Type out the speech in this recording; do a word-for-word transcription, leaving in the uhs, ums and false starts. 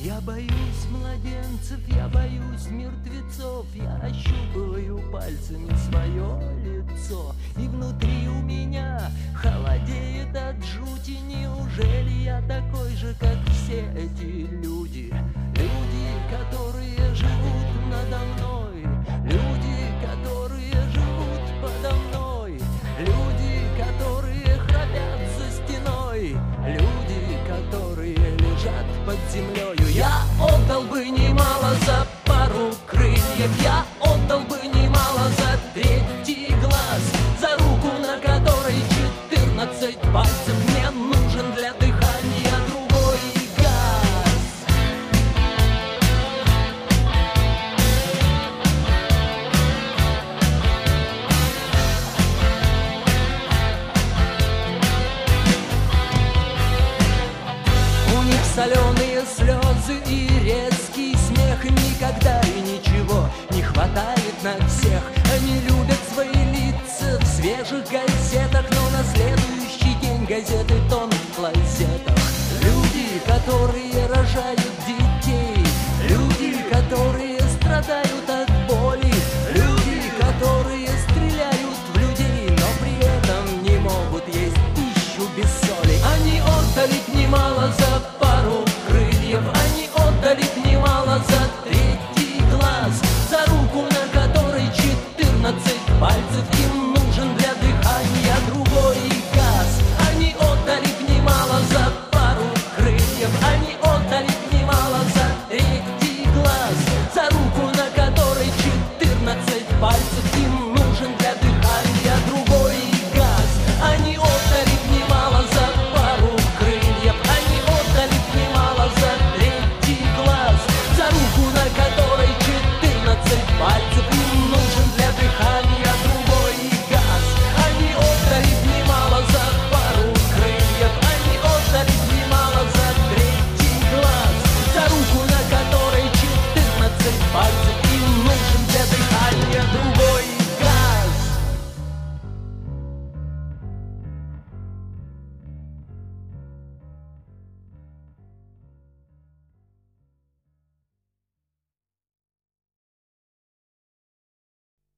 Я боюсь младенцев, я боюсь мертвецов. Я ощупываю пальцами свое лицо, и внутри у меня холодеет от жути. Неужели я такой же, как все эти люди? Люди, которые живут надо мной, люди, которые живут подо мной, люди, которые храпят за стеной, люди, которые лежат под землею. Я отдал бы немало за пару крыльев, я отдал бы немало за третий глаз, за руку, на которой четырнадцать пальцев. Мне нужен для дыхания другой газ. У них соленые слезы и резкий смех. Никогда и ничего не хватает на всех. Они любят свои лица в свежих газетах, но на следующий день газеты тонут